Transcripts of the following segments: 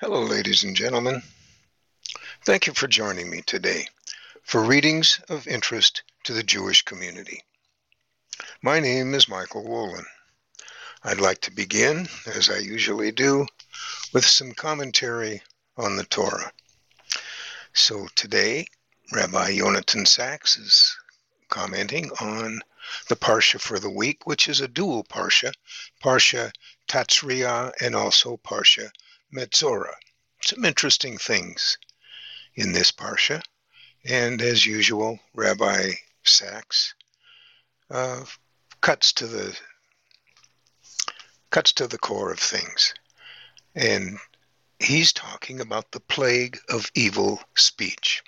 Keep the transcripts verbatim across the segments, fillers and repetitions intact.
Hello, ladies and gentlemen. Thank you for joining me today for readings of interest to the Jewish community. My name is Michael Wolin. I'd like to begin, as I usually do, with some commentary on the Torah. So today, Rabbi Yonatan Sachs is commenting on the Parsha for the week, which is a dual Parsha, Parsha Tatzriah and also Parsha Metzorah. Some interesting things in this Parsha. And as usual, Rabbi Sachs uh, cuts to the cuts to the core of things. And he's talking about the plague of evil speech.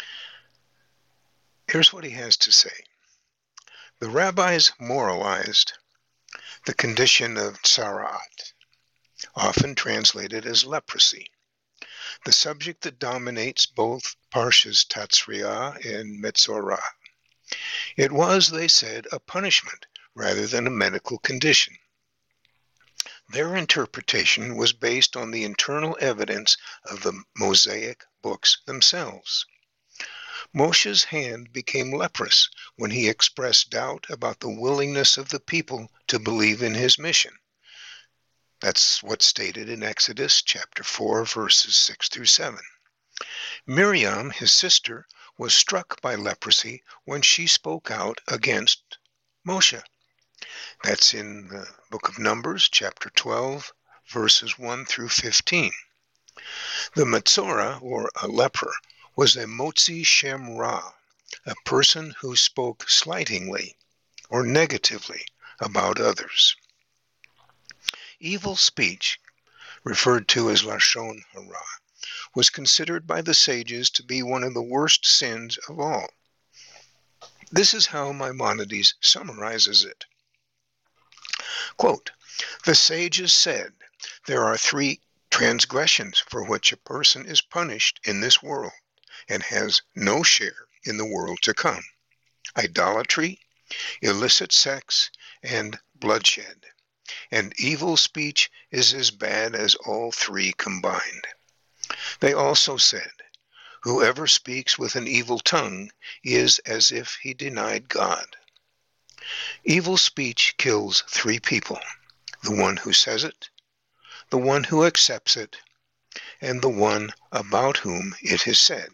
Here's what he has to say. The rabbis moralized the condition of tzara'at, often translated as leprosy, the subject that dominates both Parshas Tatzriah and Metzorah. It was, they said, a punishment rather than a medical condition. Their interpretation was based on the internal evidence of the Mosaic books themselves. Moshe's hand became leprous when he expressed doubt about the willingness of the people to believe in his mission. That's what's stated in Exodus chapter four, verses six through seven. Miriam, his sister, was struck by leprosy when she spoke out against Moshe. That's in the book of Numbers, chapter twelve, verses one through fifteen. The Metzorah, or a leper, was a Motzi Shem Ra, a person who spoke slightingly or negatively about others. Evil speech, referred to as Lashon Hara, was considered by the sages to be one of the worst sins of all. This is how Maimonides summarizes it. Quote, the sages said, there are three transgressions for which a person is punished in this world and has no share in the world to come: idolatry, illicit sex, and bloodshed. And evil speech is as bad as all three combined. They also said, whoever speaks with an evil tongue is as if he denied God. Evil speech kills three people: the one who says it, the one who accepts it, and the one about whom it is said.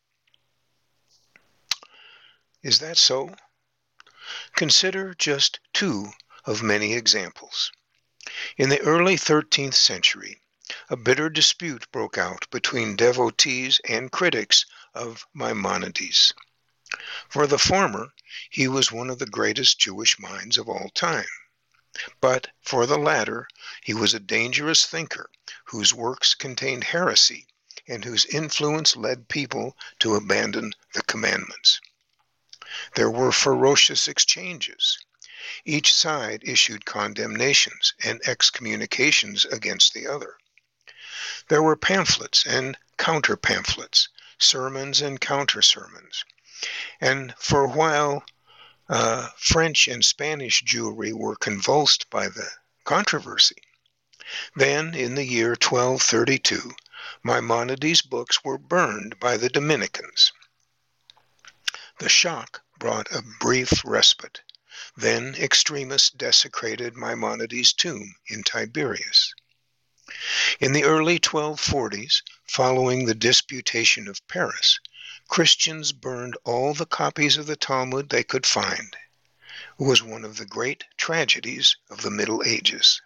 Is that so? Consider just two of many examples. In the early thirteenth century, a bitter dispute broke out between devotees and critics of Maimonides. For the former, he was one of the greatest Jewish minds of all time. But for the latter, he was a dangerous thinker whose works contained heresy and whose influence led people to abandon the commandments. There were ferocious exchanges. Each side issued condemnations and excommunications against the other. There were pamphlets and counter-pamphlets, sermons and counter-sermons. And for a while, uh, French and Spanish Jewry were convulsed by the controversy. Then, in the year twelve thirty-two, Maimonides' books were burned by the Dominicans. The shock brought a brief respite. Then extremists desecrated Maimonides' tomb in Tiberias. In the early twelve forties, following the Disputation of Paris, Christians burned all the copies of the Talmud they could find. It was one of the great tragedies of the Middle Ages.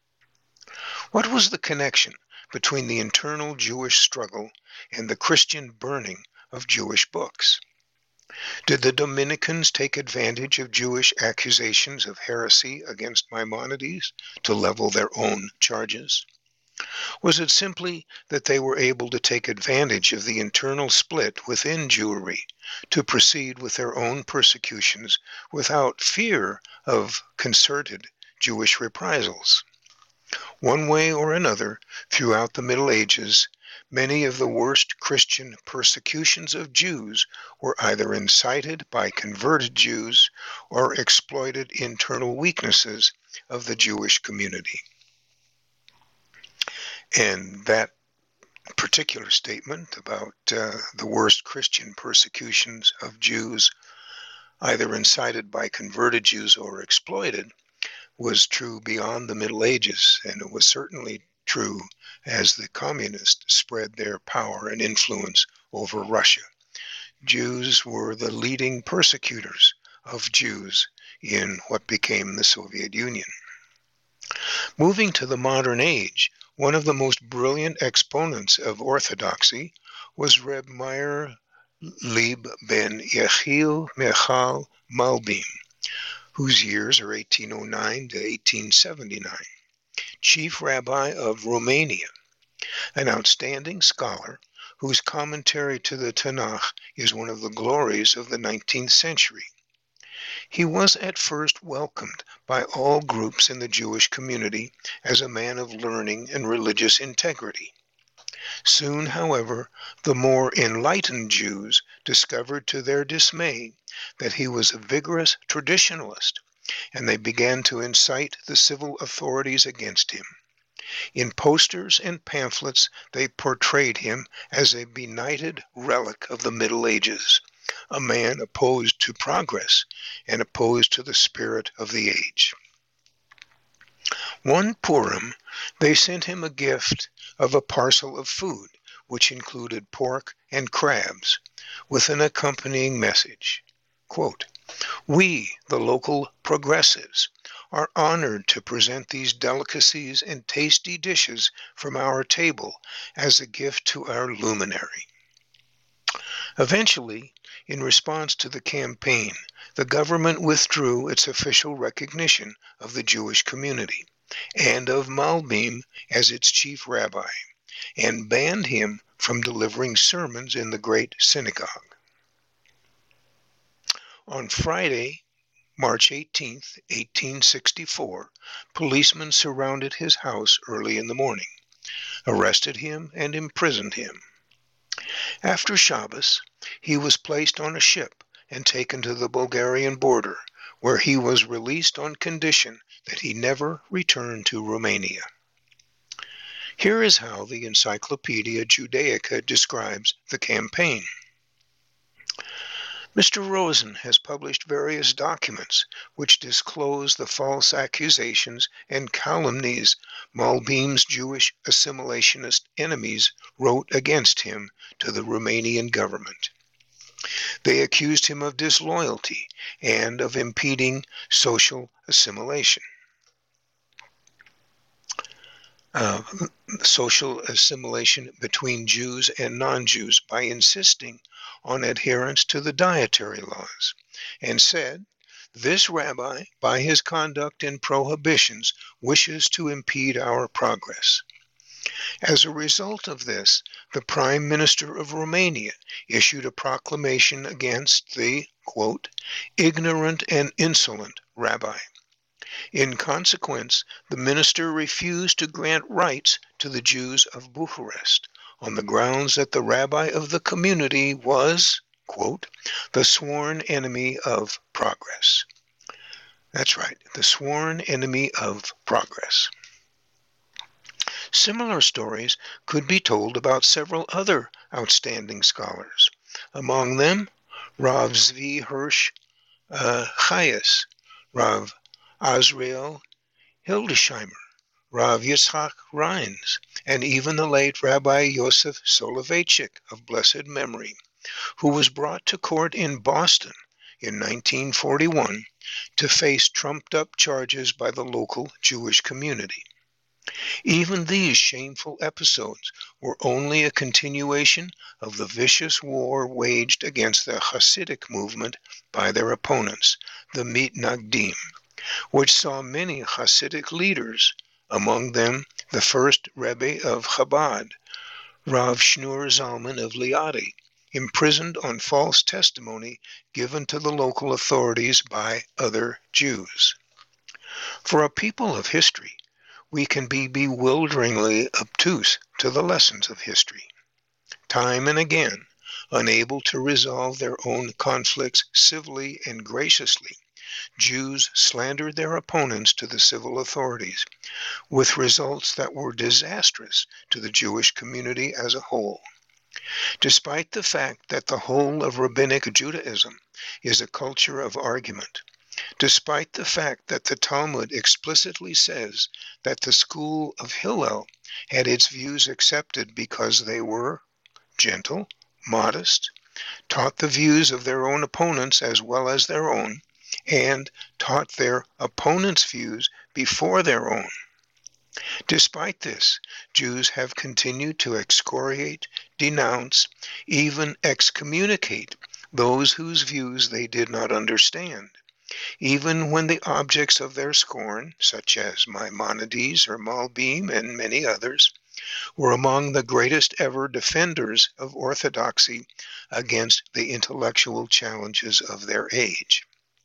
What was the connection between the internal Jewish struggle and the Christian burning of Jewish books? Did the Dominicans take advantage of Jewish accusations of heresy against Maimonides to level their own charges? Was it simply that they were able to take advantage of the internal split within Jewry to proceed with their own persecutions without fear of concerted Jewish reprisals? One way or another, throughout the Middle Ages, many of the worst Christian persecutions of Jews were either incited by converted Jews or exploited internal weaknesses of the Jewish community. And that particular statement about uh, the worst Christian persecutions of Jews, either incited by converted Jews or exploited, was true beyond the Middle Ages, and it was certainly true as the communists spread their power and influence over Russia. Jews were the leading persecutors of Jews in what became the Soviet Union. Moving to the modern age, one of the most brilliant exponents of orthodoxy was Reb Meir Leib ben Yechiel Michal Malbim, whose years are eighteen oh nine to eighteen seventy-nine, chief rabbi of Romania, an outstanding scholar whose commentary to the Tanakh is one of the glories of the nineteenth century. He was at first welcomed by all groups in the Jewish community as a man of learning and religious integrity. Soon, however, the more enlightened Jews discovered to their dismay that he was a vigorous traditionalist, and they began to incite the civil authorities against him. In posters and pamphlets, they portrayed him as a benighted relic of the Middle Ages, a man opposed to progress and opposed to the spirit of the age. One Purim, they sent him a gift of a parcel of food, which included pork and crabs, with an accompanying message. Quote, "We, the local progressives, are honored to present these delicacies and tasty dishes from our table as a gift to our luminary." Eventually, in response to the campaign, the government withdrew its official recognition of the Jewish community and of Malbim as its chief rabbi, and banned him from delivering sermons in the Great Synagogue. On Friday, March eighteenth, eighteen sixty-four, policemen surrounded his house early in the morning, arrested him, and imprisoned him. After Shabbos, he was placed on a ship and taken to the Bulgarian border, where he was released on condition that he never return to Romania. Here is how the Encyclopedia Judaica describes the campaign. Mister Rosen has published various documents which disclose the false accusations and calumnies Malbim's Jewish assimilationist enemies wrote against him to the Romanian government. They accused him of disloyalty and of impeding social assimilation. Uh, social assimilation between Jews and non-Jews by insisting on adherence to the dietary laws, and said, "This rabbi, by his conduct and prohibitions, wishes to impede our progress." As a result of this, the Prime Minister of Romania issued a proclamation against the, quote, "ignorant and insolent rabbi." In consequence, the minister refused to grant rights to the Jews of Bucharest on the grounds that the rabbi of the community was, quote, "the sworn enemy of progress." That's right, the sworn enemy of progress. Similar stories could be told about several other outstanding scholars. Among them, Rav Zvi Hirsch uh, Chayes, Rav Azrael Hildesheimer, Rav Yitzhak Reins, and even the late Rabbi Yosef Soloveitchik of blessed memory, who was brought to court in Boston in nineteen forty-one to face trumped-up charges by the local Jewish community. Even these shameful episodes were only a continuation of the vicious war waged against the Hasidic movement by their opponents, the Mitnagdim, which saw many Hasidic leaders, among them the first Rebbe of Chabad, Rav Shneur Zalman of Liadi, imprisoned on false testimony given to the local authorities by other Jews. For a people of history, we can be bewilderingly obtuse to the lessons of history. Time and again, unable to resolve their own conflicts civilly and graciously, Jews slandered their opponents to the civil authorities, with results that were disastrous to the Jewish community as a whole. Despite the fact that the whole of Rabbinic Judaism is a culture of argument, despite the fact that the Talmud explicitly says that the school of Hillel had its views accepted because they were gentle, modest, taught the views of their own opponents as well as their own, and taught their opponents' views before their own. Despite this, Jews have continued to excoriate, denounce, even excommunicate those whose views they did not understand, even when the objects of their scorn, such as Maimonides or Malbim and many others, were among the greatest ever defenders of orthodoxy against the intellectual challenges of their age.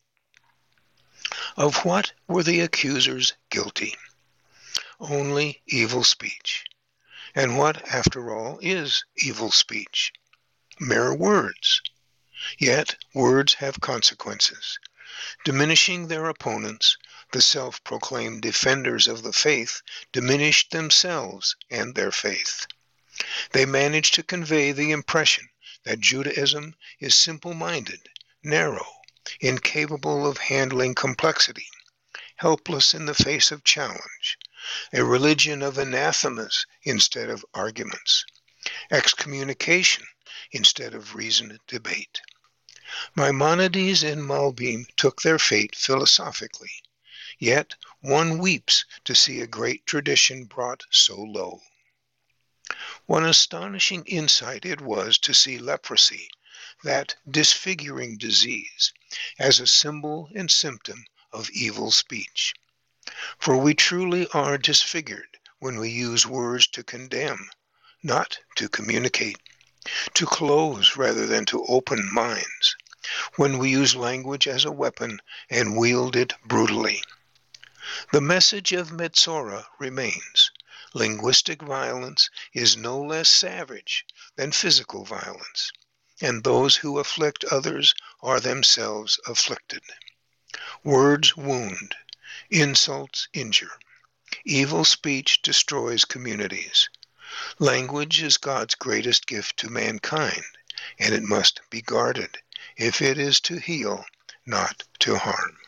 Of what were the accusers guilty? Only evil speech. And what, after all, is evil speech? Mere words. Yet words have consequences. Diminishing their opponents, the self-proclaimed defenders of the faith diminished themselves and their faith. They managed to convey the impression that Judaism is simple-minded, narrow, incapable of handling complexity, helpless in the face of challenge, a religion of anathemas instead of arguments, excommunication instead of reasoned debate. Maimonides and Malbim took their fate philosophically, yet one weeps to see a great tradition brought so low. What astonishing insight it was to see leprosy, that disfiguring disease, as a symbol and symptom of evil speech. For we truly are disfigured when we use words to condemn, not to communicate, to close rather than to open minds, when we use language as a weapon and wield it brutally. The message of Metzora remains. Linguistic violence is no less savage than physical violence, and those who afflict others are themselves afflicted. Words wound, insults injure. Evil speech destroys communities. Language is God's greatest gift to mankind, and it must be guarded if it is to heal, not to harm.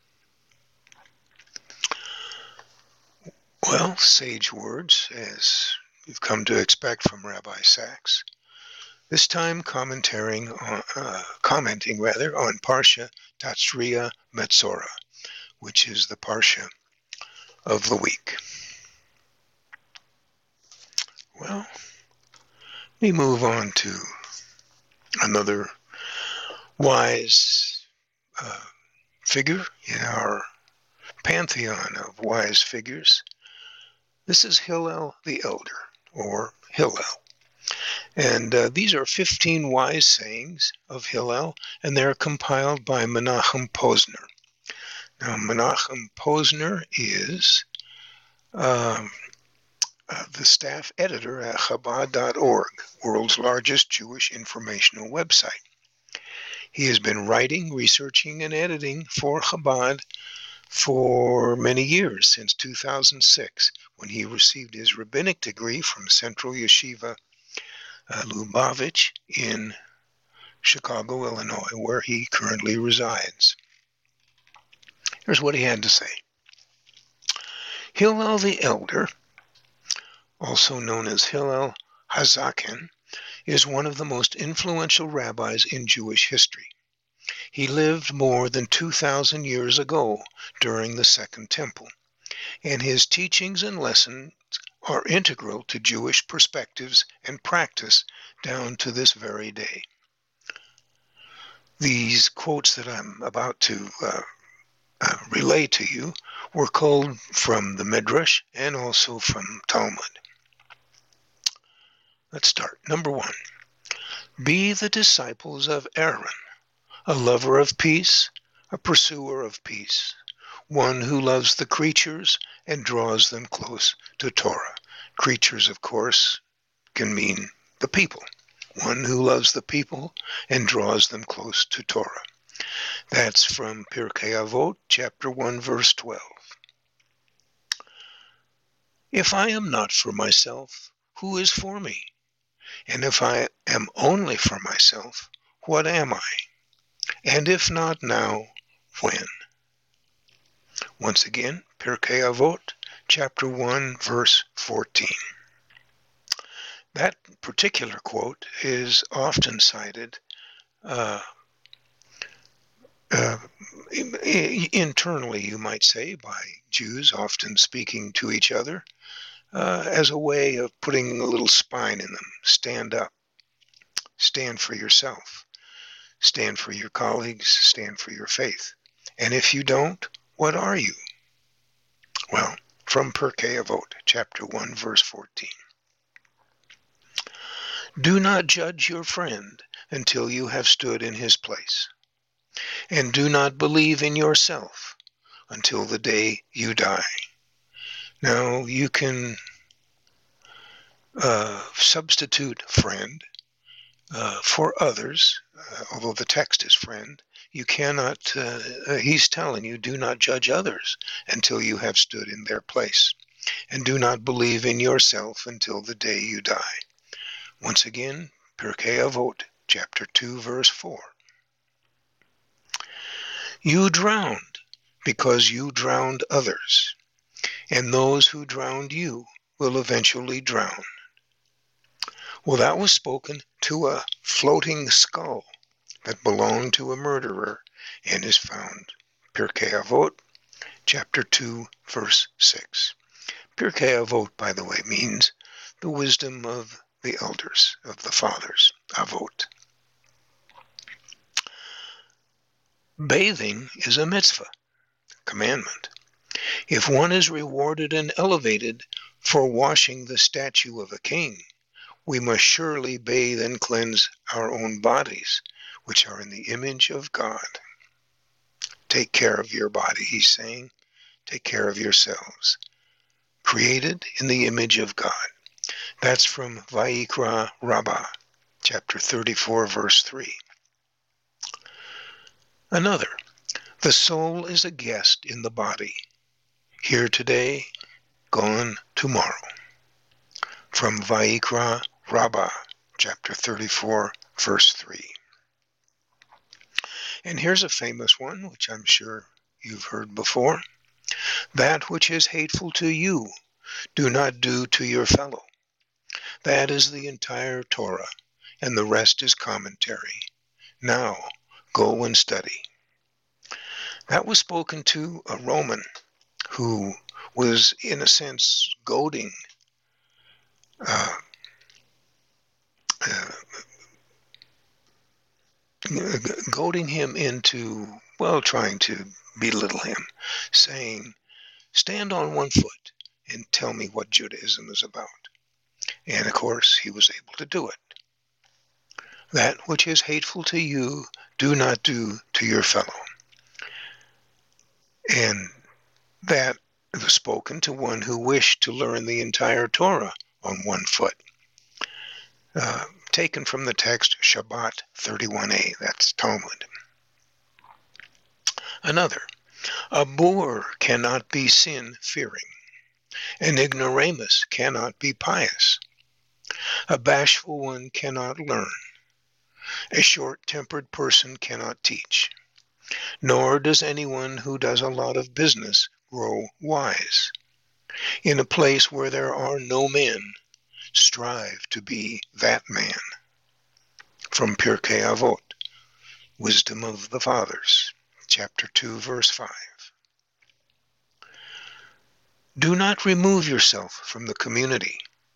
Well, sage words, as we've come to expect from Rabbi Sacks, this time commentating on, uh, commenting rather on Parsha Tatzria Metzora, which is the Parsha of the week. Well, let me move on to another wise uh, figure in our pantheon of wise figures. This is Hillel the Elder, or Hillel. And uh, these are fifteen wise sayings of Hillel, and they're compiled by Menachem Posner. Now, Menachem Posner is um, uh, the staff editor at Chabad dot org, world's largest Jewish informational website. He has been writing, researching, and editing for Chabad for many years, since two thousand six, when he received his rabbinic degree from Central Yeshiva uh, Lubavitch in Chicago, Illinois, where he currently resides. Here's what he had to say. Hillel the Elder, also known as Hillel Hazaken, is one of the most influential rabbis in Jewish history. He lived more than two thousand years ago during the Second Temple, and his teachings and lessons are integral to Jewish perspectives and practice down to this very day. These quotes that I'm about to uh, uh, relay to you were culled from the Midrash and also from Talmud. Let's start. Number one, be the disciples of Aaron, a lover of peace, a pursuer of peace, one who loves the creatures and draws them close to Torah. Creatures, of course, can mean the people. One who loves the people and draws them close to Torah. That's from Pirkei Avot, chapter one, verse twelve. If I am not for myself, who is for me? And if I am only for myself, what am I? And if not now, when? Once again, Pirkei Avot, chapter one, verse fourteen. That particular quote is often cited uh, uh, internally, you might say, by Jews, often speaking to each other, uh, as a way of putting a little spine in them. Stand up. Stand for yourself. Stand for your colleagues. Stand for your faith. And if you don't, what are you? Well, from Pirkei Avot, chapter one, verse fourteen. Do not judge your friend until you have stood in his place. And do not believe in yourself until the day you die. Now, you can uh, substitute friend uh, for others, uh, although the text is friend. You cannot, uh, uh, he's telling you, do not judge others until you have stood in their place. And do not believe in yourself until the day you die. Once again, Pirkei Avot, chapter two, verse four. You drowned because you drowned others, and those who drowned you will eventually drown. Well, that was spoken to a floating skull that belonged to a murderer and is found. Pirkei Avot, chapter two, verse six. Pirkei Avot, by the way, means the wisdom of the elders, of the fathers, Avot. Bathing is a mitzvah, commandment. If one is rewarded and elevated for washing the statue of a king, we must surely bathe and cleanse our own bodies, which are in the image of God. Take care of your body, he's saying. Take care of yourselves. Created in the image of God. That's from Vayikra Rabbah, chapter thirty-four, verse three. Another, the soul is a guest in the body, here today, gone tomorrow. From Vayikra Rabbah, chapter thirty-four, verse three. And here's a famous one, which I'm sure you've heard before. That which is hateful to you, do not do to your fellow. That is the entire Torah, and the rest is commentary. Now, go and study. That was spoken to a Roman who was, in a sense, goading uh, uh, goading him into, well, trying to belittle him, saying, stand on one foot and tell me what Judaism is about. And of course, he was able to do it. That which is hateful to you, do not do to your fellow. And that was spoken to one who wished to learn the entire Torah on one foot. Uh, taken from the text Shabbat thirty-one a, that's Talmud. Another, a boor cannot be sin-fearing. An ignoramus cannot be pious. A bashful one cannot learn. A short-tempered person cannot teach. Nor does anyone who does a lot of business grow wise. In a place where there are no men, strive to be that man. From Pirkei Avot, Wisdom of the Fathers, chapter two, verse five. Do not remove yourself from the community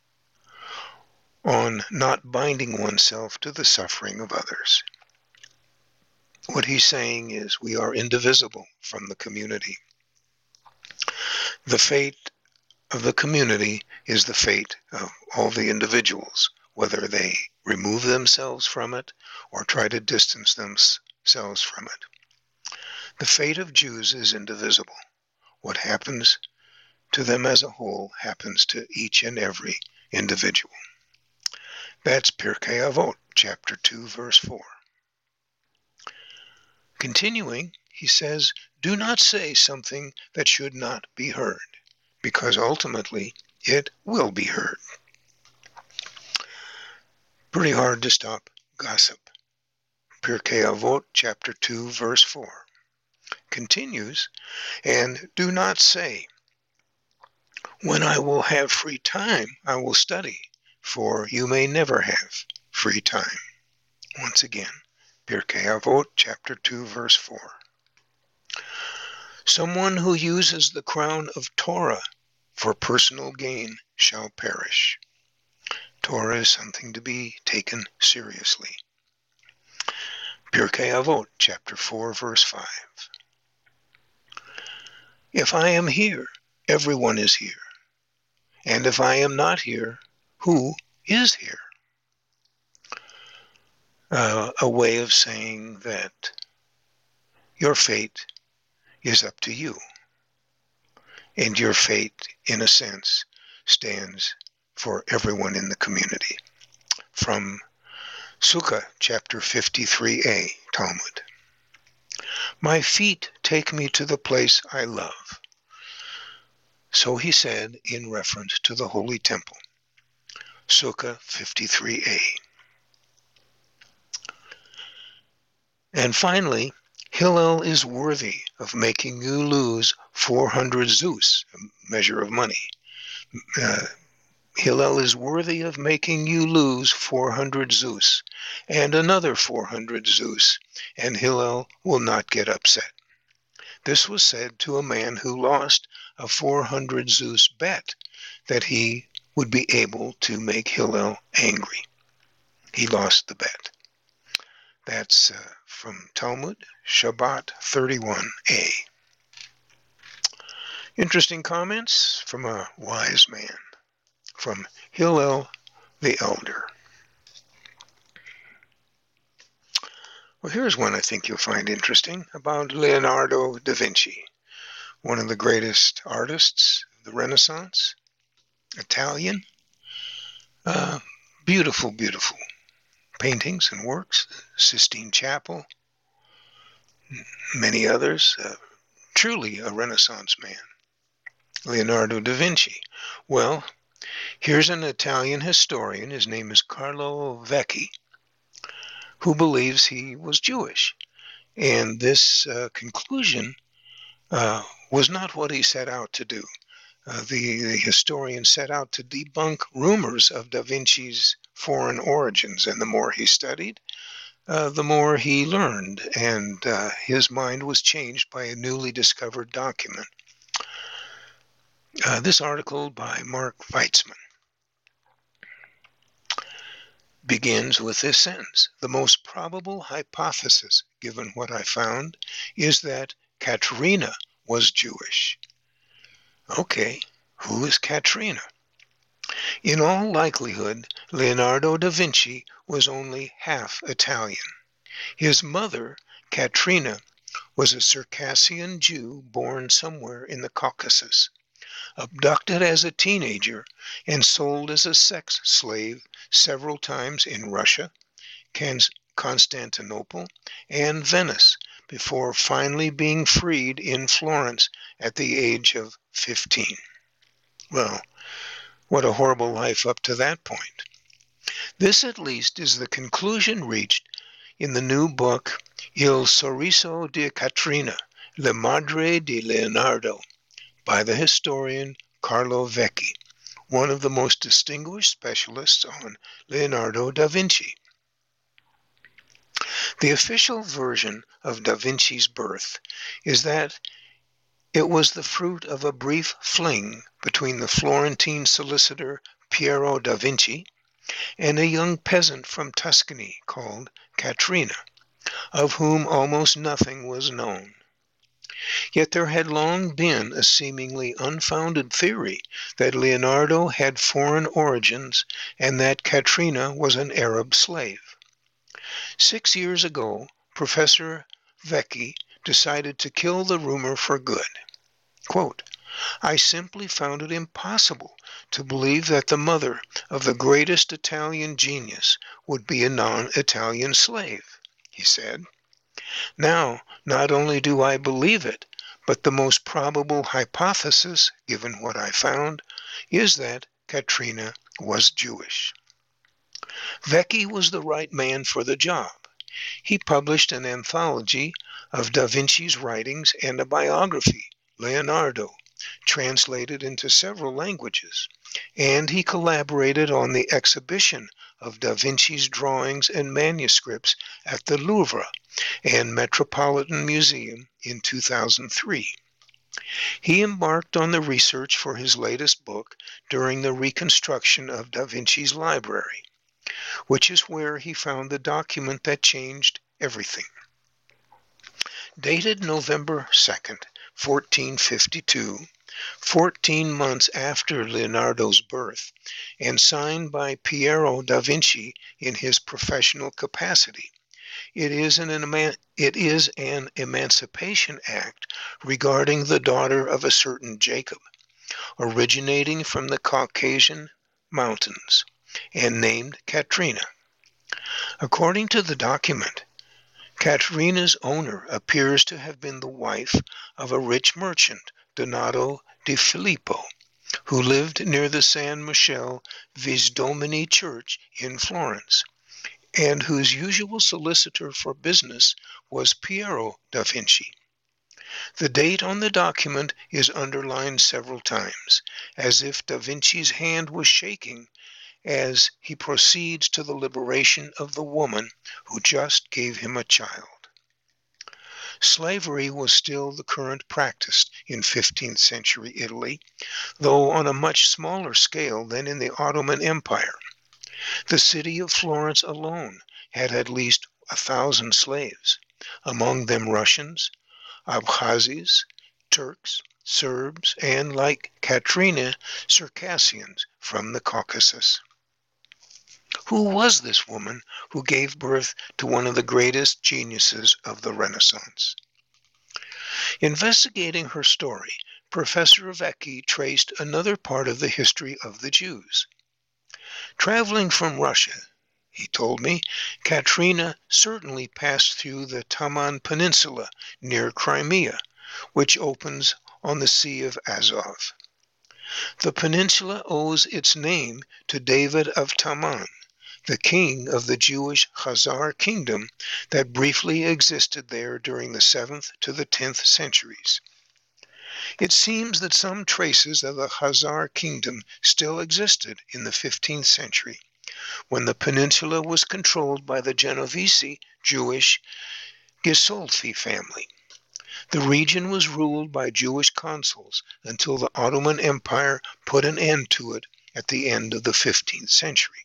on not binding oneself to the suffering of others. What he's saying is we are indivisible from the community. The fate of the community is the fate of all the individuals, whether they remove themselves from it or try to distance themselves from it. The fate of Jews is indivisible. What happens to them as a whole happens to each and every individual. That's Pirkei Avot, chapter two, verse four. Continuing, he says, do not say something that should not be heard, because ultimately it will be heard. Pretty hard to stop gossip. Pirkei Avot, chapter two, verse four. Continues, and do not say, when I will have free time, I will study, for you may never have free time. Once again, Pirkei Avot, chapter two, verse four. Someone who uses the crown of Torah for personal gain shall perish. Torah is something to be taken seriously. Pirkei Avot, chapter four, verse five. If I am here, everyone is here. And if I am not here, who is here? Uh, a way of saying that your fate is up to you. And your fate, in a sense, stands for everyone in the community. From Sukkah, chapter fifty-three a, Talmud. My feet take me to the place I love. So he said in reference to the Holy Temple. Sukkah fifty-three a. And finally, Hillel is worthy of making you lose four hundred zuz, a measure of money. Uh, Hillel is worthy of making you lose four hundred zuz, and another four hundred zuz, and Hillel will not get upset. This was said to a man who lost a four hundred zuz bet that he would be able to make Hillel angry. He lost the bet. That's uh, from Talmud, Shabbat thirty-one a. Interesting comments from a wise man, from Hillel the Elder. Well, here's one I think you'll find interesting about Leonardo da Vinci, one of the greatest artists of the Renaissance, Italian. Uh, beautiful, beautiful paintings and works, Sistine Chapel, many others. Uh, truly a Renaissance man, Leonardo da Vinci. Well, here's an Italian historian, his name is Carlo Vecchi, who believes he was Jewish. And this uh, conclusion uh, was not what he set out to do. Uh, the, the historian set out to debunk rumors of Da Vinci's foreign origins, and the more he studied, uh, the more he learned, and uh, his mind was changed by a newly discovered document. Uh, this article by Mark Weitzman begins with this sentence: the most probable hypothesis, given what I found, is that Katrina was Jewish. Okay, who is Katrina? In all likelihood, Leonardo da Vinci was only half Italian. His mother, Katrina, was a Circassian Jew born somewhere in the Caucasus, abducted as a teenager and sold as a sex slave several times in Russia, Constantinople, and Venice, before finally being freed in Florence at the age of fifteen. Well, what a horrible life up to that point. This, at least, is the conclusion reached in the new book Il Sorriso di Catrina, La Madre di Leonardo, by the historian Carlo Vecchi, one of the most distinguished specialists on Leonardo da Vinci. The official version of da Vinci's birth is that it was the fruit of a brief fling between the Florentine solicitor Piero da Vinci and a young peasant from Tuscany called Katrina, of whom almost nothing was known. Yet there had long been a seemingly unfounded theory that Leonardo had foreign origins and that Katrina was an Arab slave. Six years ago, Professor Vecchi decided to kill the rumor for good. Quote, I simply found it impossible to believe that the mother of the greatest Italian genius would be a non-Italian slave, he said. Now, not only do I believe it, but the most probable hypothesis, given what I found, is that Katrina was Jewish. Vecchi was the right man for the job. He published an anthology of Da Vinci's writings and a biography, Leonardo, translated into several languages, and he collaborated on the exhibition of Da Vinci's drawings and manuscripts at the Louvre and Metropolitan Museum in two thousand three. He embarked on the research for his latest book during the reconstruction of Da Vinci's library, which is where he found the document that changed everything. Dated November second, fourteen fifty-two, fourteen months after Leonardo's birth, and signed by Piero da Vinci in his professional capacity. It is an, it is an emancipation act regarding the daughter of a certain Jacob, originating from the Caucasian mountains, and named Katrina. According to the document, Katrina's owner appears to have been the wife of a rich merchant, Donato di Filippo, who lived near the San Michele Visdomini church in Florence, and whose usual solicitor for business was Piero da Vinci. The date on the document is underlined several times, as if da Vinci's hand was shaking as he proceeds to the liberation of the woman who just gave him a child. Slavery was still the current practice in fifteenth century Italy, though on a much smaller scale than in the Ottoman Empire. The city of Florence alone had at least a thousand slaves, among them Russians, Abkhazes, Turks, Serbs, and, like Katrina, Circassians from the Caucasus. Who was this woman who gave birth to one of the greatest geniuses of the Renaissance? Investigating her story, Professor Vecchi traced another part of the history of the Jews. Traveling from Russia, he told me, Katrina certainly passed through the Taman Peninsula near Crimea, which opens on the Sea of Azov. The peninsula owes its name to David of Taman, the king of the Jewish Khazar kingdom that briefly existed there during the seventh to the tenth centuries. It seems that some traces of the Khazar kingdom still existed in the fifteenth century, when the peninsula was controlled by the Genovese Jewish Gisolfi family. The region was ruled by Jewish consuls until the Ottoman Empire put an end to it at the end of the fifteenth century.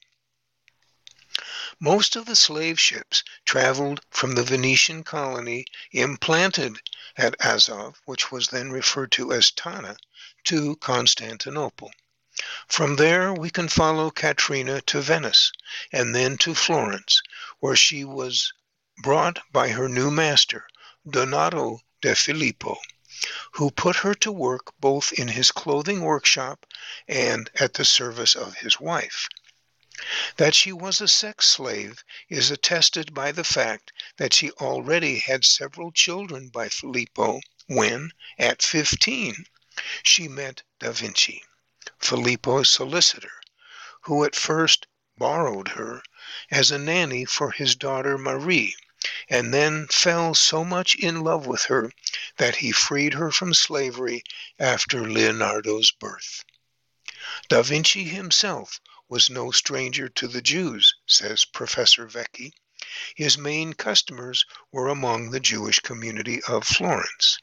Most of the slave ships traveled from the Venetian colony implanted at Azov, which was then referred to as Tana, to Constantinople. From there we can follow Katrina to Venice, and then to Florence, where she was brought by her new master, Donato de Filippo, who put her to work both in his clothing workshop and at the service of his wife. That she was a sex slave is attested by the fact that she already had several children by Filippo when, at fifteen, she met Da Vinci, Filippo's solicitor, who at first borrowed her as a nanny for his daughter Marie, and then fell so much in love with her that he freed her from slavery after Leonardo's birth. Da Vinci himself was no stranger to the Jews, says Professor Vecchi. His main customers were among the Jewish community of Florence.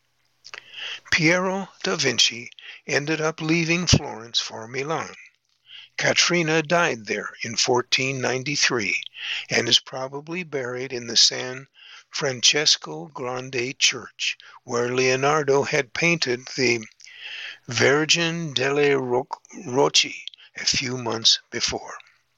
Piero da Vinci ended up leaving Florence for Milan. Katrina died there in fourteen ninety-three and is probably buried in the San Francesco Grande Church, where Leonardo had painted the Virgin delle Rocce a few months before.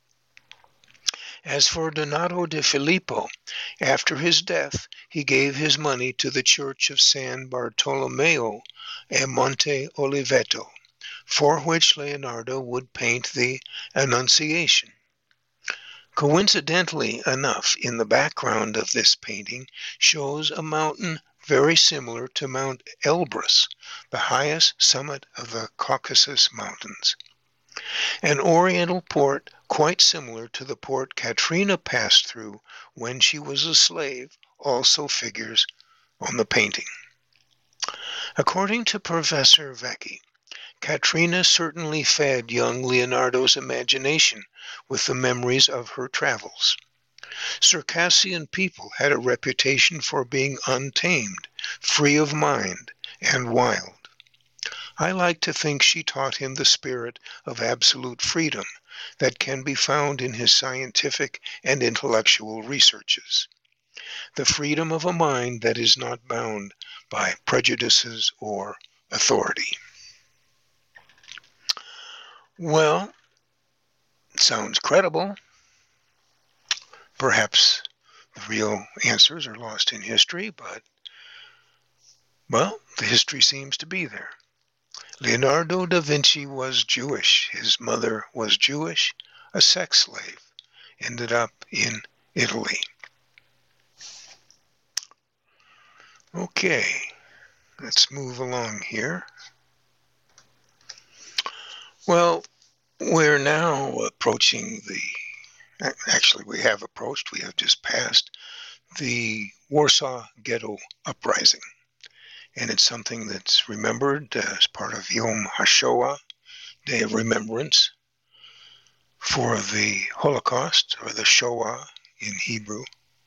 As for Donato de Filippo, after his death, he gave his money to the Church of San Bartolomeo e Monte Oliveto, for which Leonardo would paint the Annunciation. Coincidentally enough, in the background of this painting shows a mountain very similar to Mount Elbrus, the highest summit of the Caucasus Mountains. An oriental port quite similar to the port Katrina passed through when she was a slave also figures on the painting. According to Professor Vecchi, Katrina certainly fed young Leonardo's imagination with the memories of her travels. Circassian people had a reputation for being untamed, free of mind, and wild. I like to think she taught him the spirit of absolute freedom that can be found in his scientific and intellectual researches. The freedom of a mind that is not bound by prejudices or authority. Well, it sounds credible. Perhaps the real answers are lost in history, but, well, the history seems to be there. Leonardo da Vinci was Jewish. His mother was Jewish, a sex slave, ended up in Italy. Okay, let's move along here. Well, we're now approaching the, actually we have approached, we have just passed the Warsaw Ghetto Uprising. And it's something that's remembered as part of Yom HaShoah, Day of Remembrance, for the Holocaust, or the Shoah in Hebrew.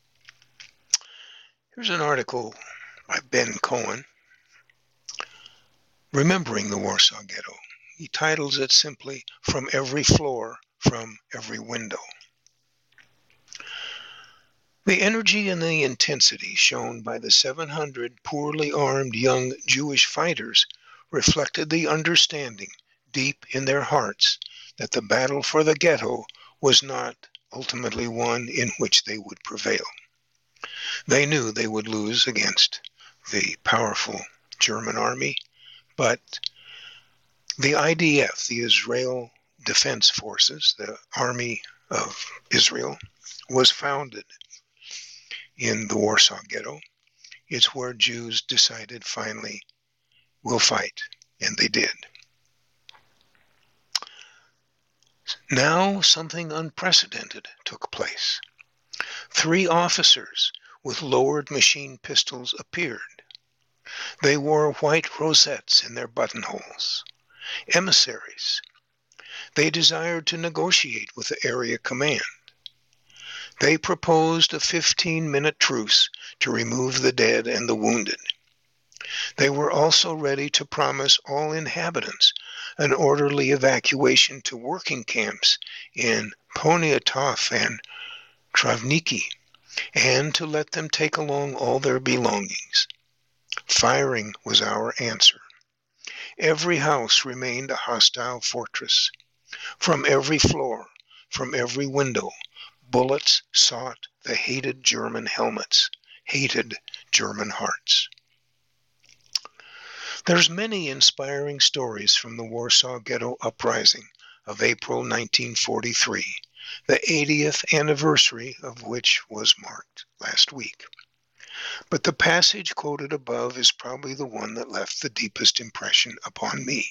Here's an article by Ben Cohen, Remembering the Warsaw Ghetto. He titles it simply, From Every Floor, From Every Window. The energy and the intensity shown by the seven hundred poorly armed young Jewish fighters reflected the understanding deep in their hearts that the battle for the ghetto was not ultimately one in which they would prevail. They knew they would lose against the powerful German army, but the I D F, the Israel Defense Forces, the Army of Israel, was founded in the Warsaw Ghetto. It's where Jews decided finally, we'll fight, and they did. Now something unprecedented took place. Three officers with lowered machine pistols appeared. They wore white rosettes in their buttonholes. Emissaries. They desired to negotiate with the area command. They proposed a fifteen-minute truce to remove the dead and the wounded. They were also ready to promise all inhabitants an orderly evacuation to working camps in Poniatov and Travniki, and to let them take along all their belongings. Firing was our answer. Every house remained a hostile fortress. From every floor, from every window, bullets sought the hated German helmets, hated German hearts. There's many inspiring stories from the Warsaw Ghetto Uprising of April nineteen forty-three, the eightieth anniversary of which was marked last week. But the passage quoted above is probably the one that left the deepest impression upon me.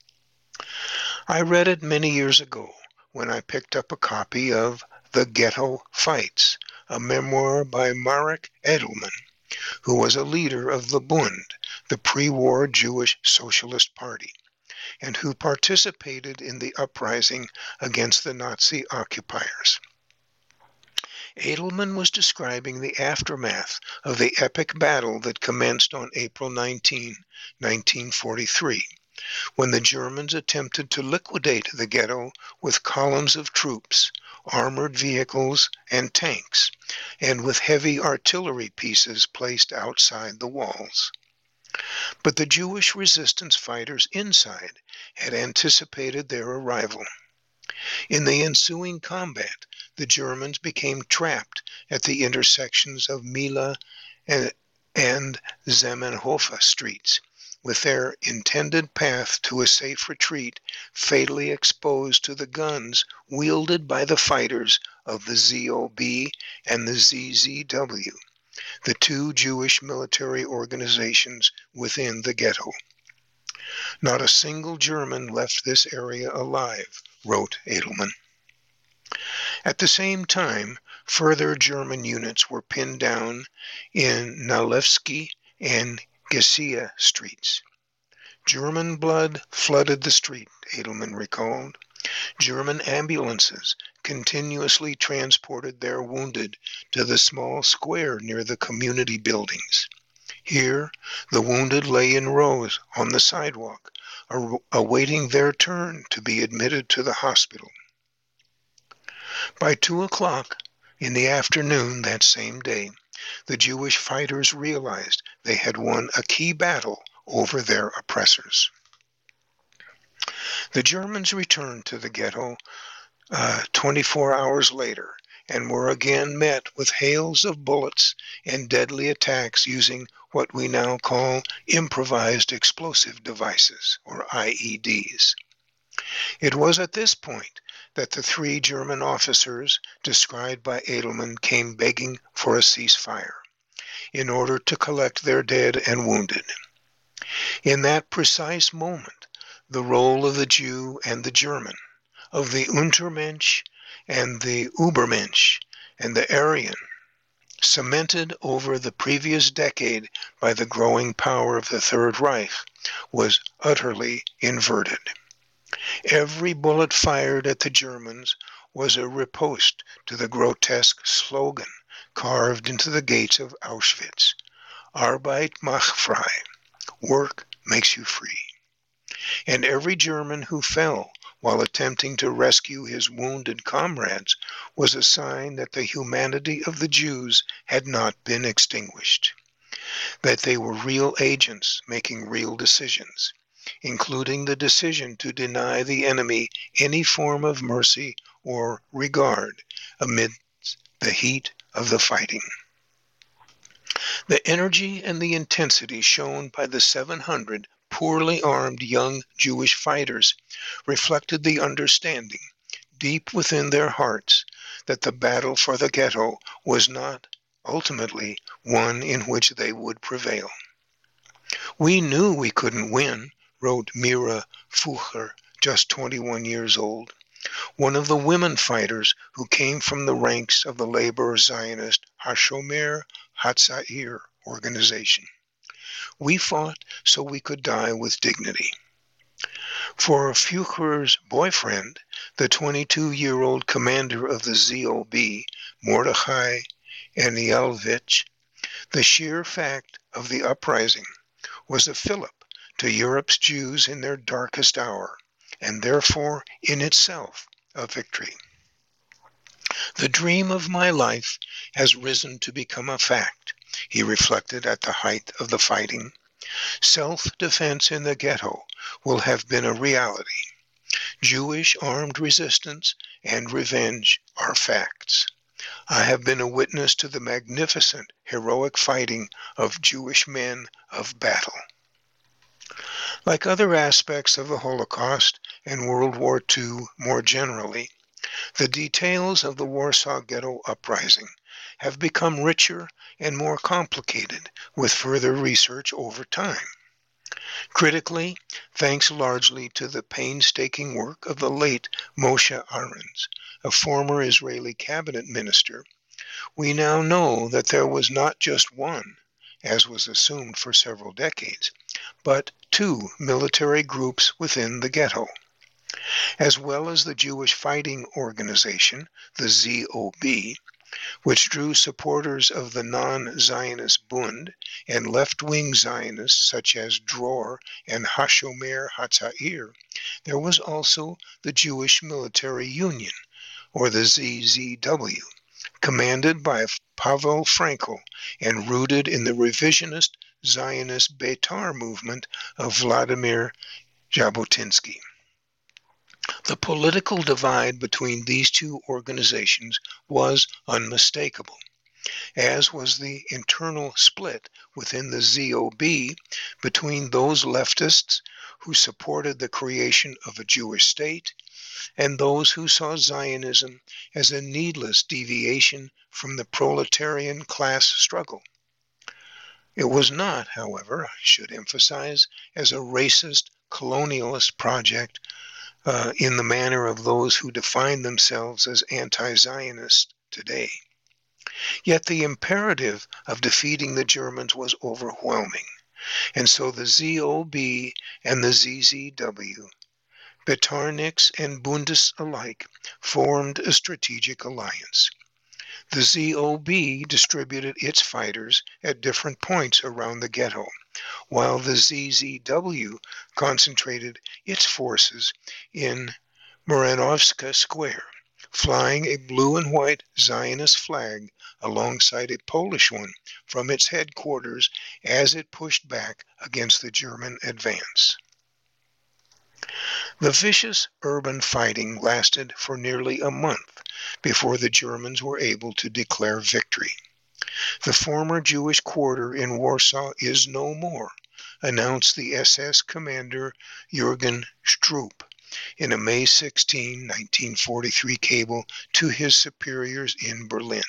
I read it many years ago when I picked up a copy of The Ghetto Fights, a memoir by Marek Edelman, who was a leader of the Bund, the pre-war Jewish Socialist Party, and who participated in the uprising against the Nazi occupiers. Edelman was describing the aftermath of the epic battle that commenced on April nineteenth, nineteen forty-three, when the Germans attempted to liquidate the ghetto with columns of troops, armored vehicles, and tanks, and with heavy artillery pieces placed outside the walls. But the Jewish resistance fighters inside had anticipated their arrival. In the ensuing combat, the Germans became trapped at the intersections of Mila and, and Zamenhof streets, with their intended path to a safe retreat fatally exposed to the guns wielded by the fighters of the Z O B and the Z Z W, the two Jewish military organizations within the ghetto. Not a single German left this area alive, wrote Edelman. At the same time, further German units were pinned down in Nalewski and Gesia streets. German blood flooded the street, Edelman recalled. German ambulances continuously transported their wounded to the small square near the community buildings. Here, the wounded lay in rows on the sidewalk, awaiting their turn to be admitted to the hospital. By two o'clock in the afternoon that same day, the Jewish fighters realized they had won a key battle over their oppressors. The Germans returned to the ghetto uh, twenty-four hours later and were again met with hails of bullets and deadly attacks using what we now call improvised explosive devices, or I E Ds. It was at this point that the three German officers described by Edelman came begging for a ceasefire in order to collect their dead and wounded. In that precise moment, the role of the Jew and the German, of the Untermensch and the Übermensch and the Aryan, cemented over the previous decade by the growing power of the Third Reich, was utterly inverted. Every bullet fired at the Germans was a riposte to the grotesque slogan carved into the gates of Auschwitz, Arbeit macht frei, work makes you free. And every German who fell while attempting to rescue his wounded comrades was a sign that the humanity of the Jews had not been extinguished, that they were real agents making real decisions, including the decision to deny the enemy any form of mercy or regard amid the heat of the fighting. The energy and the intensity shown by the seven hundred poorly armed young Jewish fighters reflected the understanding, deep within their hearts, that the battle for the ghetto was not ultimately one in which they would prevail. We knew we couldn't win, wrote Mira Fucher, just twenty-one years old, one of the women fighters who came from the ranks of the labor Zionist Hashomer Hatzair organization. We fought so we could die with dignity. For Fucher's boyfriend, the twenty-two-year-old commander of the Z O B, Mordechai Anielvich, the sheer fact of the uprising was a fillip to Europe's Jews in their darkest hour, and therefore in itself a victory. The dream of my life has risen to become a fact, he reflected at the height of the fighting. Self-defense in the ghetto will have been a reality. Jewish armed resistance and revenge are facts. I have been a witness to the magnificent, heroic fighting of Jewish men of battle. Like other aspects of the Holocaust and World War Two more generally, the details of the Warsaw Ghetto Uprising have become richer and more complicated with further research over time. Critically, thanks largely to the painstaking work of the late Moshe Arens, a former Israeli cabinet minister, we now know that there was not just one, as was assumed for several decades, but two military groups within the ghetto. As well as the Jewish Fighting Organization, the Z O B, which drew supporters of the non-Zionist Bund and left-wing Zionists such as Dror and Hashomer Hatzair, there was also the Jewish Military Union, or the Z Z W, commanded by Pavel Frankel and rooted in the revisionist Zionist Beitar movement of Vladimir Jabotinsky. The political divide between these two organizations was unmistakable, as was the internal split within the Z O B between those leftists who supported the creation of a Jewish state and those who saw Zionism as a needless deviation from the proletarian class struggle. It was not, however, I should emphasize, as a racist, colonialist project uh, in the manner of those who define themselves as anti-Zionist today. Yet the imperative of defeating the Germans was overwhelming, and so the Z O B and the Z Z W, Betarniks and Bundes alike, formed a strategic alliance. The Z O B distributed its fighters at different points around the ghetto, while the Z Z W concentrated its forces in Maranovska Square, flying a blue and white Zionist flag alongside a Polish one from its headquarters as it pushed back against the German advance. The vicious urban fighting lasted for nearly a month before the Germans were able to declare victory. The former Jewish quarter in Warsaw is no more, announced the S S commander Jürgen Stroop in a May sixteenth, nineteen forty-three cable to his superiors in Berlin.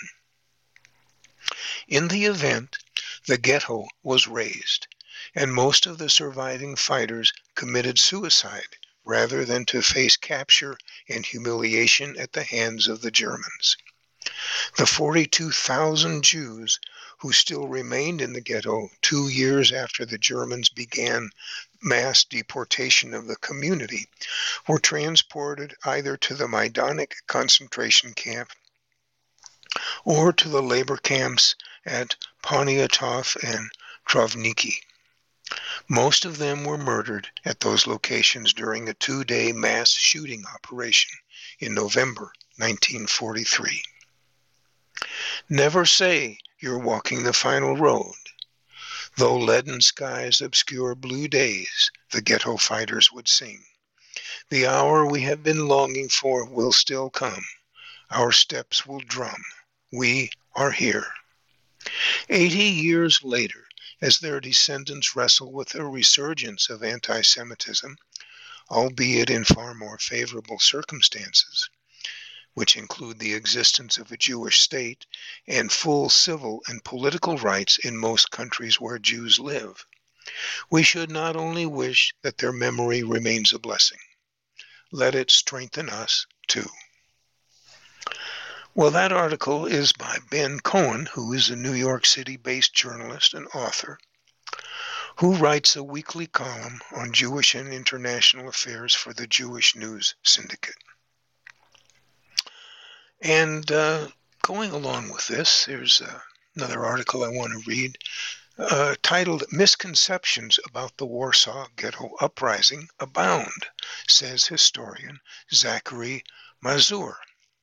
In the event, the ghetto was razed, and most of the surviving fighters committed suicide rather than to face capture and humiliation at the hands of the Germans. The forty-two thousand Jews who still remained in the ghetto two years after the Germans began mass deportation of the community were transported either to the Majdanek concentration camp or to the labor camps at Poniatov and Travniki. Most of them were murdered at those locations during a two-day mass shooting operation in November nineteen forty-three. Never say you're walking the final road. Though leaden skies obscure blue days, the ghetto fighters would sing. The hour we have been longing for will still come. Our steps will drum. We are here. Eighty years later, as their descendants wrestle with a resurgence of anti-Semitism, albeit in far more favorable circumstances, which include the existence of a Jewish state and full civil and political rights in most countries where Jews live, we should not only wish that their memory remains a blessing, let it strengthen us too. Well, that article is by Ben Cohen, who is a New York City-based journalist and author, who writes a weekly column on Jewish and international affairs for the Jewish News Syndicate. And uh, going along with this, there's uh, another article I want to read uh, titled Misconceptions About the Warsaw Ghetto Uprising Abound, says historian Zachary Mazur.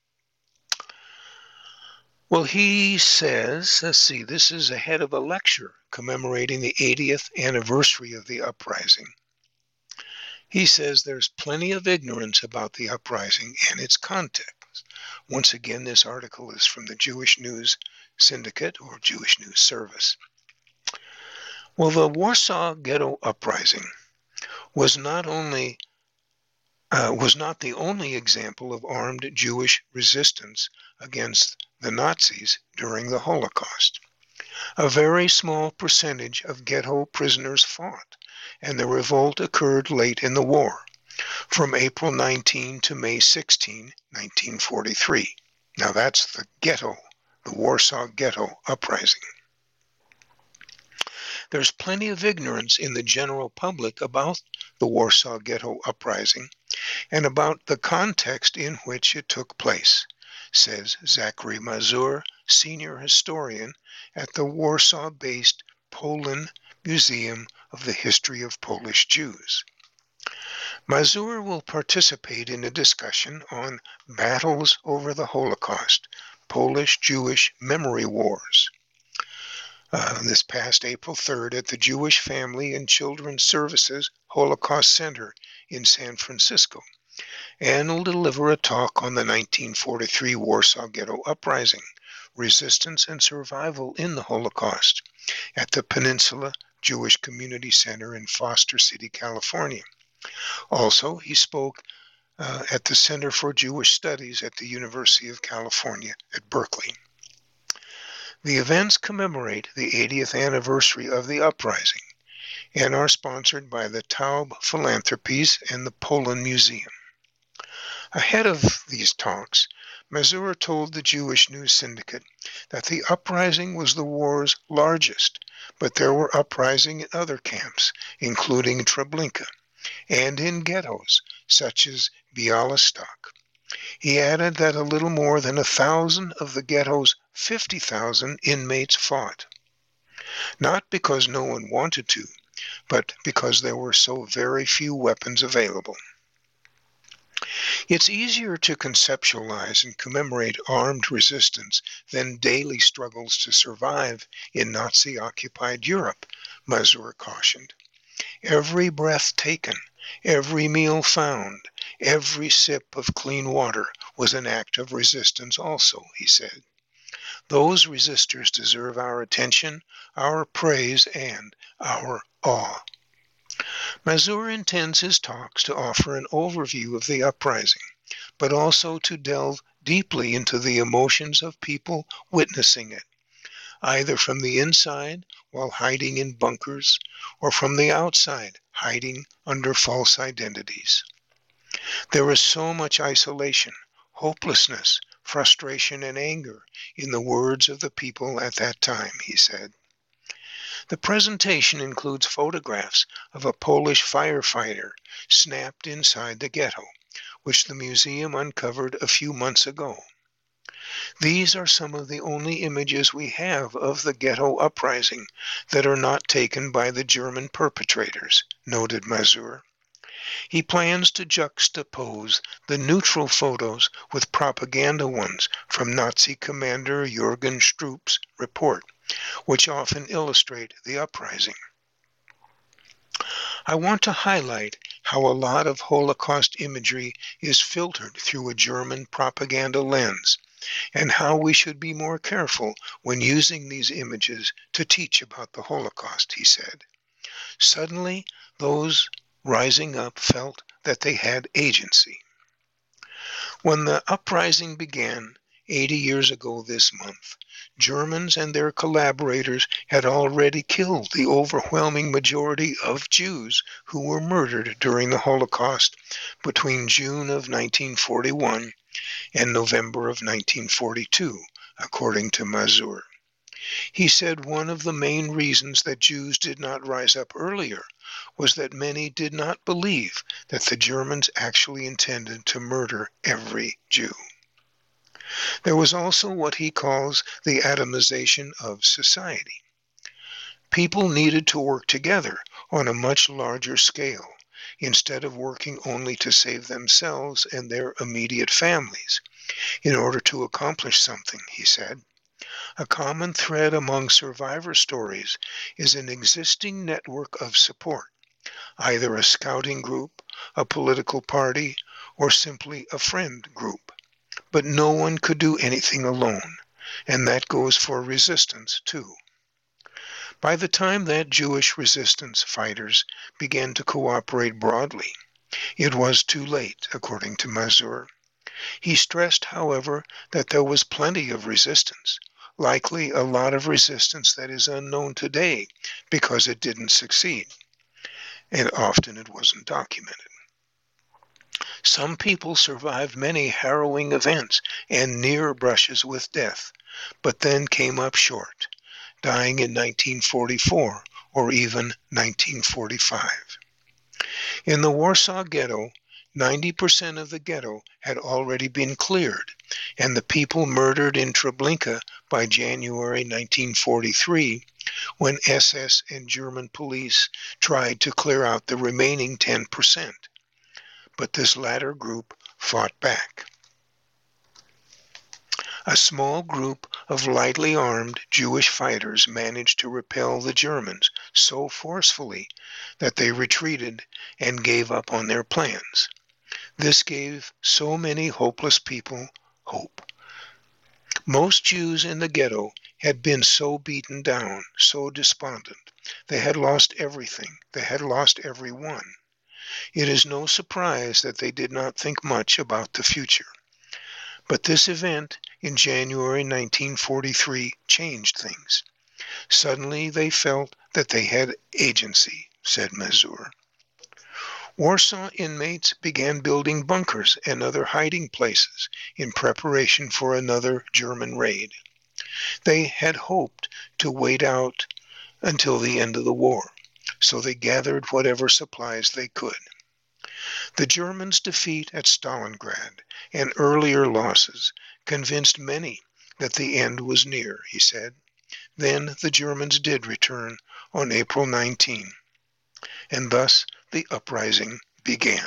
Well, he says, let's see, this is ahead of a lecture commemorating the eightieth anniversary of the uprising. He says there's plenty of ignorance about the uprising and its context. Once again, this article is from the Jewish News Syndicate or Jewish News Service. Well, the Warsaw Ghetto Uprising was not only uh, was not the only example of armed Jewish resistance against the Nazis during the Holocaust. A very small percentage of ghetto prisoners fought, and the revolt occurred late in the war, from April nineteenth to May sixteenth, nineteen forty-three. Now that's the ghetto, the Warsaw Ghetto Uprising. There's plenty of ignorance in the general public about the Warsaw Ghetto Uprising and about the context in which it took place, says Zachary Mazur, senior historian at the Warsaw-based Poland Museum of the History of Polish Jews. Mazur will participate in a discussion on Battles Over the Holocaust, Polish-Jewish Memory Wars, uh, this past April third at the Jewish Family and Children's Services Holocaust Center in San Francisco, and will deliver a talk on the nineteen forty-three Warsaw Ghetto Uprising, Resistance and Survival in the Holocaust, at the Peninsula Jewish Community Center in Foster City, California. Also, he spoke uh, at the Center for Jewish Studies at the University of California at Berkeley. The events commemorate the eightieth anniversary of the uprising and are sponsored by the Taub Philanthropies and the Poland Museum. Ahead of these talks, Mazur told the Jewish News Syndicate that the uprising was the war's largest, but there were uprisings in other camps, including Treblinka, and in ghettos such as Bialystok. He added that a little more than a thousand of the ghetto's fifty thousand inmates fought, not because no one wanted to, but because there were so very few weapons available. It's easier to conceptualize and commemorate armed resistance than daily struggles to survive in Nazi-occupied Europe, Mazur cautioned. Every breath taken, every meal found, every sip of clean water was an act of resistance also, he said. Those resistors deserve our attention, our praise, and our awe. Mazur intends his talks to offer an overview of the uprising, but also to delve deeply into the emotions of people witnessing it, either from the inside while hiding in bunkers, or from the outside hiding under false identities. There is so much isolation, hopelessness, frustration, and anger in the words of the people at that time, he said. The presentation includes photographs of a Polish firefighter snapped inside the ghetto, which the museum uncovered a few months ago. These are some of the only images we have of the ghetto uprising that are not taken by the German perpetrators, noted Mazur. He plans to juxtapose the neutral photos with propaganda ones from Nazi commander Jürgen Stroop's report, which often illustrate the uprising. I want to highlight how a lot of Holocaust imagery is filtered through a German propaganda lens, and how we should be more careful when using these images to teach about the Holocaust, he said. Suddenly, those rising up felt that they had agency. When the uprising began eighty years ago this month, Germans and their collaborators had already killed the overwhelming majority of Jews who were murdered during the Holocaust between June of nineteen forty-one and November of nineteen forty-two, according to Mazur. He said one of the main reasons that Jews did not rise up earlier was that many did not believe that the Germans actually intended to murder every Jew. There was also what he calls the atomization of society. People needed to work together on a much larger scale, instead of working only to save themselves and their immediate families, in order to accomplish something, he said. A common thread among survivor stories is an existing network of support, either a scouting group, a political party, or simply a friend group. But no one could do anything alone, and that goes for resistance too. By the time that Jewish resistance fighters began to cooperate broadly, it was too late, according to Mazur. He stressed, however, that there was plenty of resistance, likely a lot of resistance that is unknown today because it didn't succeed, and often it wasn't documented. Some people survived many harrowing events and near brushes with death, but then came up short, dying in nineteen forty-four or even nineteen forty-five. In the Warsaw Ghetto, ninety percent of the ghetto had already been cleared, and the people murdered in Treblinka by January nineteen forty-three, when S S and German police tried to clear out the remaining ten percent. But this latter group fought back. A small group of lightly armed Jewish fighters managed to repel the Germans so forcefully that they retreated and gave up on their plans. This gave so many hopeless people hope. Most Jews in the ghetto had been so beaten down, so despondent. They had lost everything. They had lost everyone. It is no surprise that they did not think much about the future. But this event in January nineteen forty-three changed things. Suddenly they felt that they had agency, said Mazur. Warsaw inmates began building bunkers and other hiding places in preparation for another German raid. They had hoped to wait out until the end of the war, so they gathered whatever supplies they could. The Germans' defeat at Stalingrad and earlier losses convinced many that the end was near, he said. Then the Germans did return on April nineteenth, and thus the uprising began.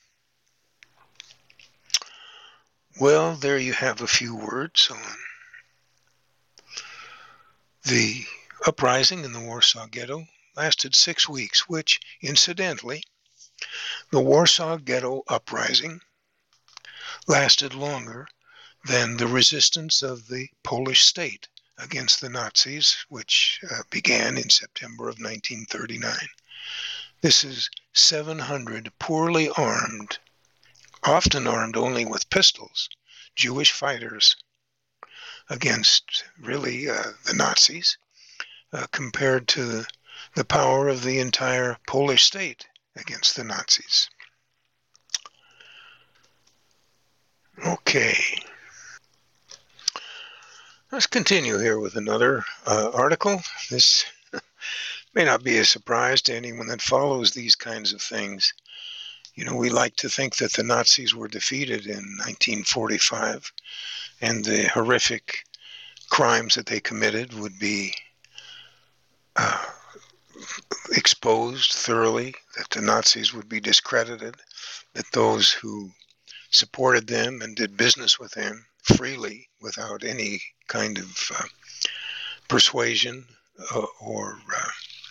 Well, there you have a few words on the uprising in the Warsaw Ghetto. Lasted six weeks, which, incidentally, the Warsaw Ghetto uprising lasted longer than the resistance of the Polish state against the Nazis, which uh, began in September of nineteen thirty-nine. This is seven hundred poorly armed, often armed only with pistols, Jewish fighters against really uh, the Nazis, uh, compared to the, the power of the entire Polish state against the Nazis. Okay. Let's continue here with another uh, article. This may not be a surprise to anyone that follows these kinds of things. You know, we like to think that the Nazis were defeated in nineteen forty-five, and the horrific crimes that they committed would be uh, exposed thoroughly, that the Nazis would be discredited, that those who supported them and did business with them freely without any kind of uh, persuasion uh, or uh,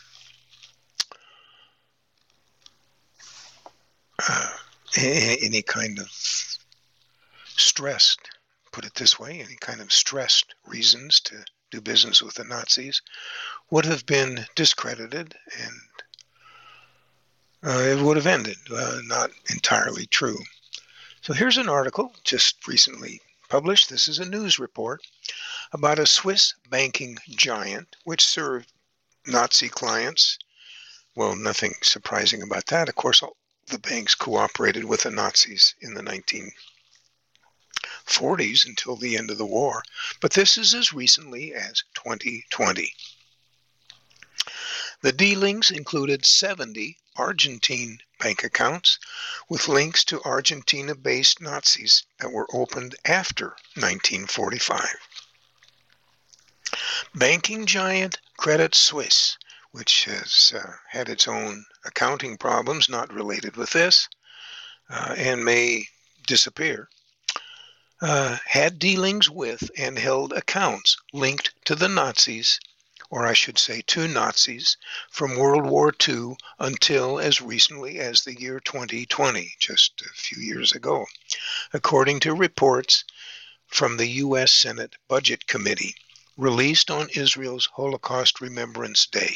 uh, any kind of stressed, put it this way, any kind of stressed reasons to do business with the Nazis would have been discredited, and uh, it would have ended. Uh, not entirely true. So here's an article just recently published. This is a news report about a Swiss banking giant which served Nazi clients. Well, nothing surprising about that. Of course, all the banks cooperated with the Nazis in the nineteen forties until the end of the war, but this is as recently as twenty twenty. The dealings included seventy Argentine bank accounts with links to Argentina-based Nazis that were opened after nineteen forty-five. Banking giant Credit Suisse, which has uh, had its own accounting problems not related with this uh, and may disappear, uh, had dealings with and held accounts linked to the Nazis, or I should say to Nazis, from World War Two until as recently as the year twenty twenty, just a few years ago, according to reports from the U S Senate Budget Committee, released on Israel's Holocaust Remembrance Day.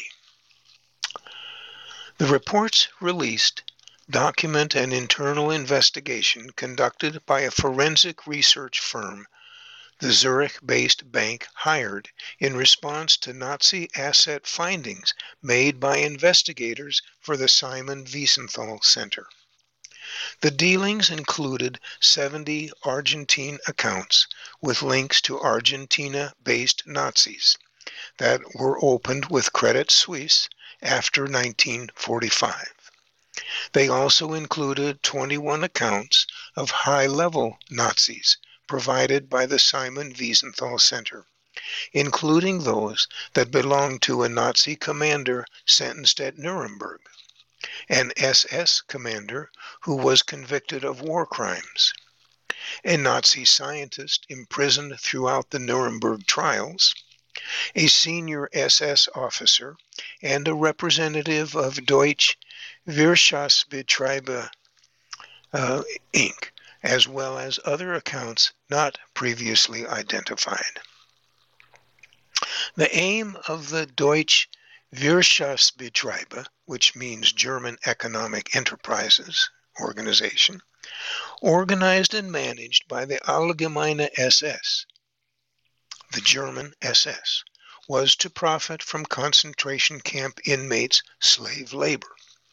The reports released document an internal investigation conducted by a forensic research firm the Zurich-based bank hired in response to Nazi asset findings made by investigators for the Simon Wiesenthal Center. The dealings included seventy Argentine accounts with links to Argentina-based Nazis that were opened with Credit Suisse after nineteen forty-five. They also included twenty-one accounts of high-level Nazis provided by the Simon Wiesenthal Center, including those that belonged to a Nazi commander sentenced at Nuremberg, an S S commander who was convicted of war crimes, a Nazi scientist imprisoned throughout the Nuremberg trials, a senior S S officer, and a representative of Deutsche Wirtschaftsbetriebe uh, Incorporated, as well as other accounts not previously identified. The aim of the Deutsche Wirtschaftsbetriebe, which means German Economic Enterprises Organization, organized and managed by the Allgemeine S S, the German S S, was to profit from concentration camp inmates' slave labor.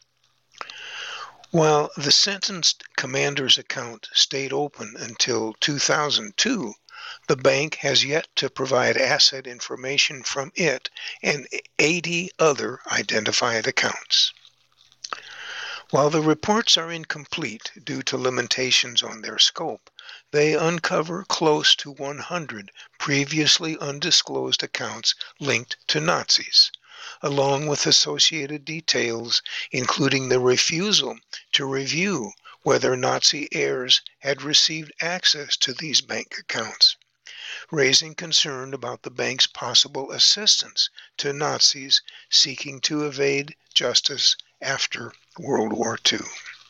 While the sentenced commander's account stayed open until two thousand two, the bank has yet to provide asset information from it and eighty other identified accounts. While the reports are incomplete due to limitations on their scope, they uncover close to one hundred previously undisclosed accounts linked to Nazis, along with associated details, including the refusal to review whether Nazi heirs had received access to these bank accounts, raising concern about the bank's possible assistance to Nazis seeking to evade justice after World War Two.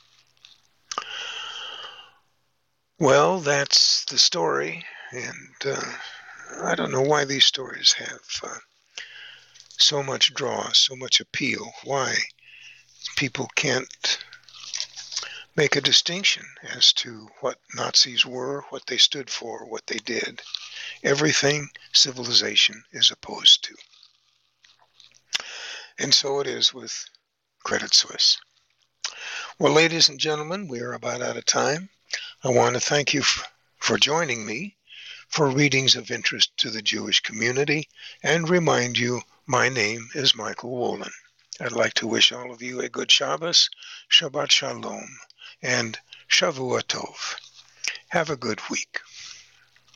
Well, that's the story, and uh, I don't know why these stories have uh, so much draw, so much appeal, why people can't make a distinction as to what Nazis were, what they stood for, what they did. Everything civilization is opposed to. And so it is with Credit Suisse. Well, ladies and gentlemen, we are about out of time. I want to thank you f- for joining me for readings of interest to the Jewish community and remind you my name is Michael Wolin. I'd like to wish all of you a good Shabbos, Shabbat Shalom, and Shavua Tov. Have a good week.